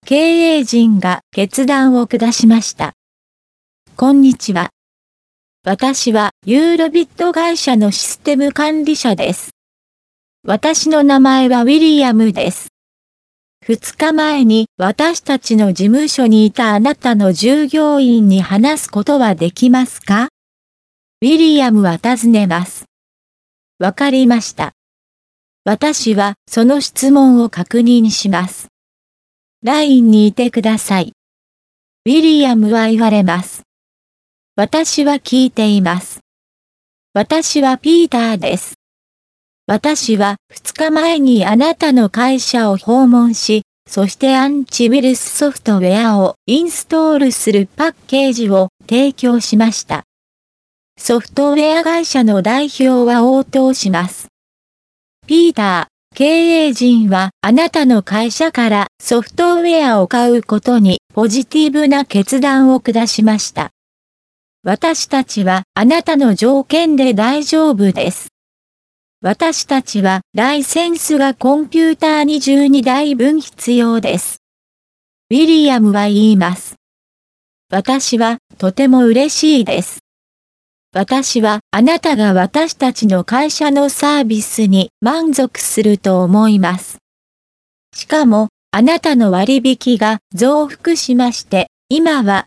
経営陣が決断を下しました。こんにちは。私はユーロビット会社のシステム管理者です。私の名前はウィリアムです。2日前に私たちの事務所にいたあなたの従業員に話すことはできますか？ウィリアムは尋ねます。わかりました。私はその質問を確認します。ラインにいてください。ウィリアムは言われます。私は聞いています。私はピーターです。私は2日前にあなたの会社を訪問し、そしてアンチウイルスソフトウェアをインストールするパッケージを提供しました。ソフトウェア会社の代表は応答します。ピーター、経営陣はあなたの会社からソフトウェアを買うことにポジティブな決断を下しました。私たちはあなたの条件で大丈夫です。私たちはライセンスがコンピューターに12台分必要です。ウィリアムは言います。私はとても嬉しいです。私はあなたが私たちの会社のサービスに満足すると思います。しかもあなたの割引が増幅しまして、今は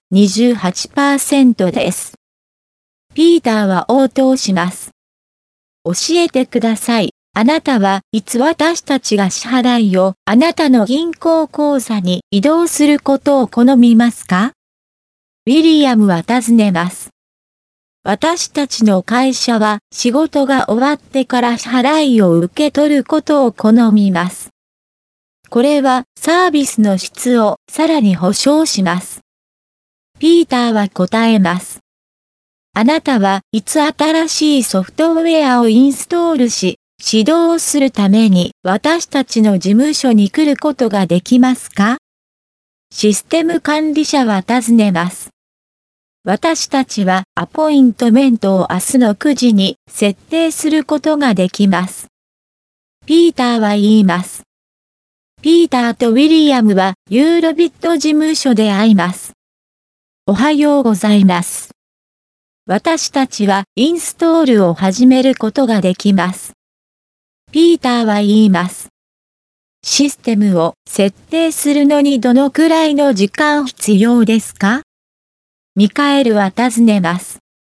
28% です。ピーターは応答します。教えてください。あなたはいつ私たちが支払いをあなたの銀行口座に移動することを好みますか？ウィリアムは尋ねます。私たちの会社は仕事が終わってから支払いを受け取ることを好みます。これはサービスの質をさらに保証します。ピーターは答えます。あなたはいつ新しいソフトウェアをインストールし、指導するために私たちの事務所に来ることができますか？システム管理者は尋ねます。私たちはアポイントメントを明日の9時に設定することができます。ピーターは言います。ピーターとウィリアムはユーロビット事務所で会います。おはようございます。私たちはインストールを始めることができます。ピーターは言います。システムを設定するのにどのくらいの時間必要ですか？ミカエルは尋ねます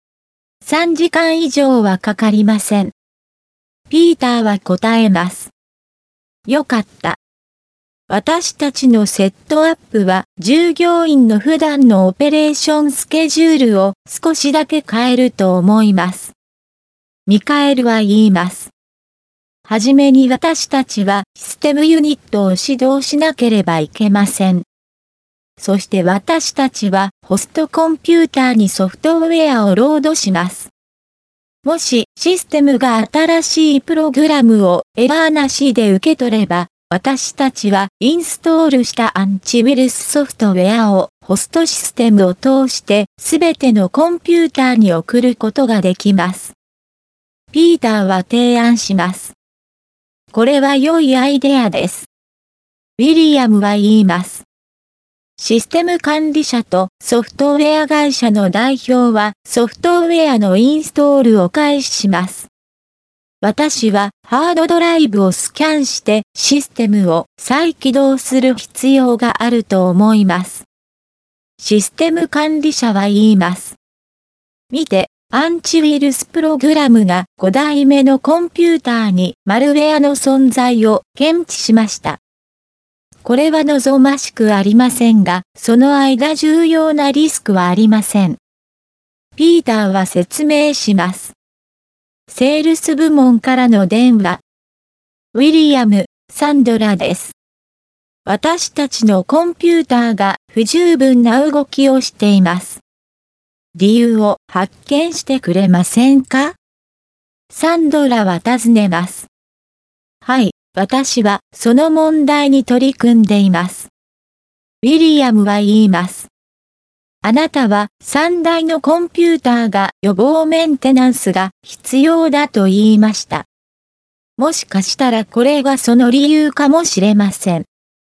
。3時間以上はかかりません。ピーターは答えます。よかった。私たちのセットアップは従業員の普段のオペレーションスケジュールを少しだけ変えると思います。ミカエルは言います。はじめに私たちはシステムユニットを始動しなければいけません。そして私たちはホストコンピューターにソフトウェアをロードします。もしシステムが新しいプログラムをエラーなしで受け取れば、私たちはインストールしたアンチウイルスソフトウェアをホストシステムを通してすべてのコンピューターに送ることができます。ピーターは提案します。これは良いアイデアです。ウィリアムは言います。システム管理者とソフトウェア会社の代表はソフトウェアのインストールを開始します。私はハードドライブをスキャンしてシステムを再起動する必要があると思います。システム管理者は言います。見て、アンチウイルスプログラムが5台目のコンピューターにマルウェアの存在を検知しました。これは望ましくありませんが、その間重要なリスクはありません。ピーターは説明します。セールス部門からの電話。ウィリアム、サンドラです。私たちのコンピューターが不十分な動きをしています。理由を発見してくれませんか？サンドラは尋ねます。はい、私はその問題に取り組んでいます。ウィリアムは言います。あなたは3台のコンピューターが予防メンテナンスが必要だと言いました。もしかしたらこれがその理由かもしれません。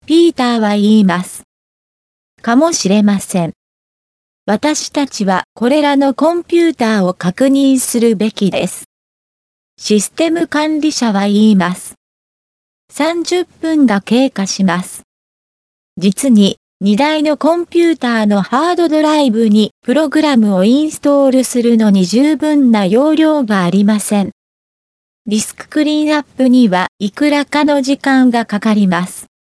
ピーターは言います。かもしれません。私たちはこれらのコンピューターを確認するべきです。システム管理者は言います。30分が経過します。実に、2台のコンピューターのハードドライブにプログラムをインストールするのに十分な容量がありません。ディスククリーンアップにはいくらかの時間がかかります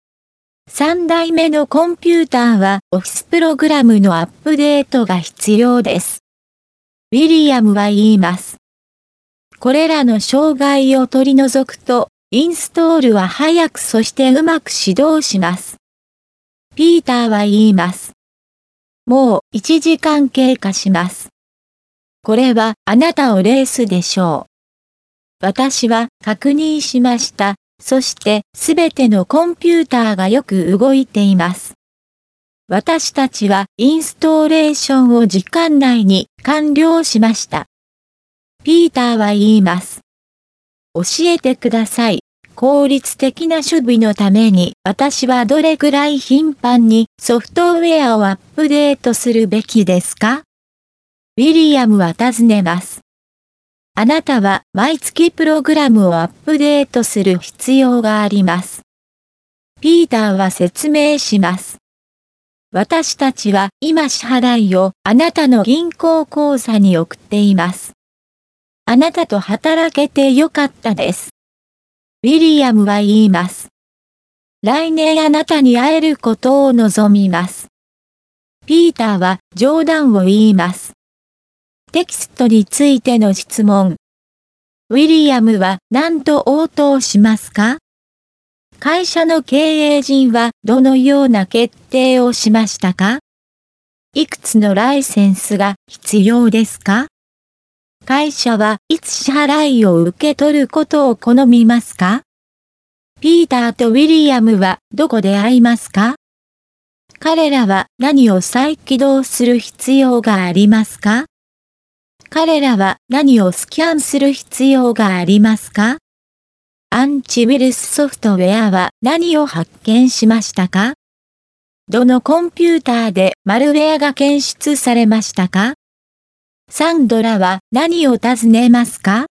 。3台目のコンピューターはオフィスプログラムのアップデートが必要です。ウィリアムは言います。これらの障害を取り除くと、インストールは早くそしてうまく始動します。ピーターは言います。もう1時間経過します。これはあなたをレースでしょう。私は確認しました。そしてすべてのコンピューターがよく動いています。私たちはインストーレーションを時間内に完了しました。ピーターは言います。教えてください。効率的な守備のために私はどれくらい頻繁にソフトウェアをアップデートするべきですか？ウィリアムは尋ねます。あなたは毎月プログラムをアップデートする必要があります。ピーターは説明します。私たちは今支払いをあなたの銀行口座に送っています。あなたと働けてよかったです。ウィリアムは言います。来年あなたに会えることを望みます。ピーターは冗談を言います。テキストについての質問。ウィリアムは何と応答しますか？会社の経営陣はどのような決定をしましたか？いくつのライセンスが必要ですか？会社はいつ支払いを受け取ることを好みますか？ピーターとウィリアムはどこで会いますか？彼らは何を再起動する必要がありますか？彼らは何をスキャンする必要がありますか？アンチウイルスソフトウェアは何を発見しましたか？どのコンピューターでマルウェアが検出されましたか？サンドラは何を尋ねますか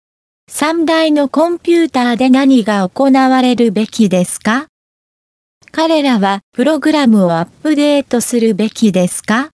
？3台のコンピューターで何が行われるべきですか？彼らはプログラムをアップデートするべきですか？